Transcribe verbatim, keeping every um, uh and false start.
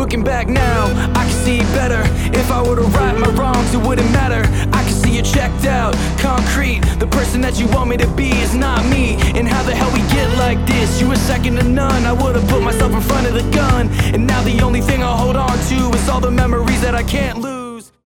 looking back now, I can see better. If I were to right my wrongs, it wouldn't matter. I can see you checked out, concrete. The person that you want me to be is not me. And how the hell we get like this? You were second to none. I would've put myself in front of the gun. And now the only thing I hold on to is all the memories that I can't lose.